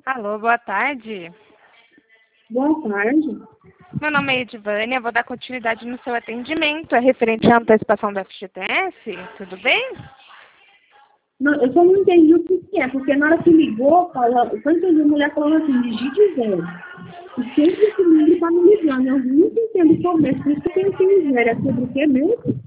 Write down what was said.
Alô, boa tarde. Boa tarde. Meu nome é Edvânia, vou dar continuidade no seu atendimento. É referente à antecipação do FGTS, tudo bem? Não, eu só não entendi o que é, porque na hora que ligou, eu só entendi a mulher falando assim, digite zero. E sempre esse número está me ligando, eu nunca entendo o começo, por isso que eu tenho que zero. É sobre o que mesmo?